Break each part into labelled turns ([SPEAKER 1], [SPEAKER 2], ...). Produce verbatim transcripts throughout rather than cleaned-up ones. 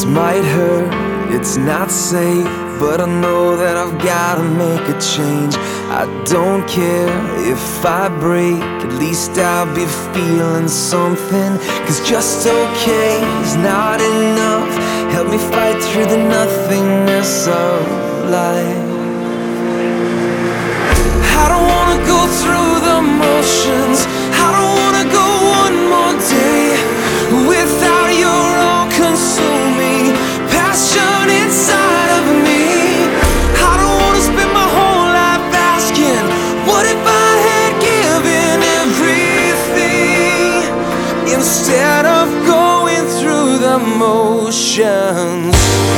[SPEAKER 1] might hurt, it's not safe, but I know that I've gotta make a change. I don't care if I break, at least I'll be feeling something. Cause just okay is not enough. Help me fight through the nothingness of life. I don't wanna go through the motions. I don't wanna go one more day without your all-consuming passion inside of me. I don't wanna spend my whole life asking, what if I had given everything instead of going through the motions?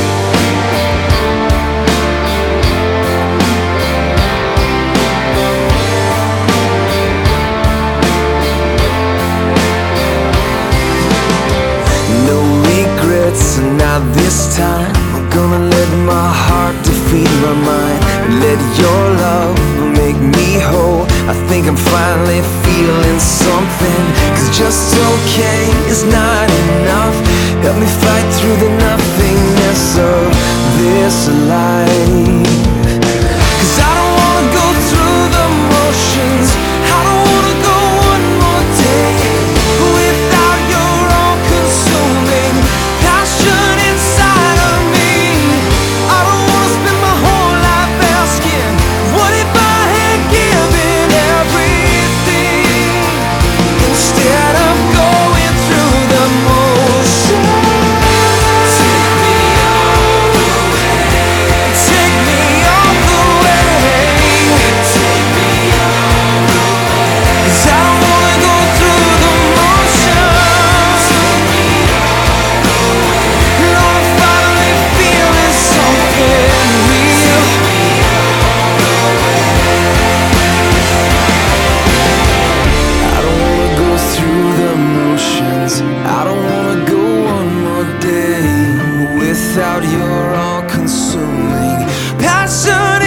[SPEAKER 1] So now this time I'm gonna let my heart defeat my mind, and let your love make me whole. I think I'm finally feeling something. Cause just okay is not enough. Help me fight through the nothingness of this life. Cause I don't wanna go through the motions. I don't wanna go one more day without your all-consuming passion inside of me. I don't wanna spend my whole life asking, what if I had given everything instead of going through the motions? Take me all the way. Take me all the way. Take me all the way. 'Cause I don't wanna go through the motions. Take me all the way. No, I'm finally feeling something real. Take me all the way. I don't wanna go through the motions. I don't wanna go one more day without your all-consuming passion